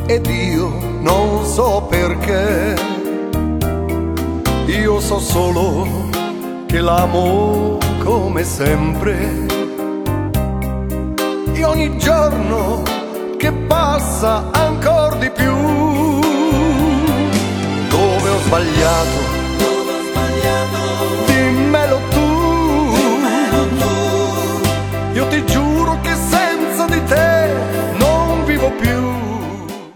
ed io non so perché. Io so solo che l'amo come sempre, e ogni giorno che passa ancora di più. Dove ho sbagliato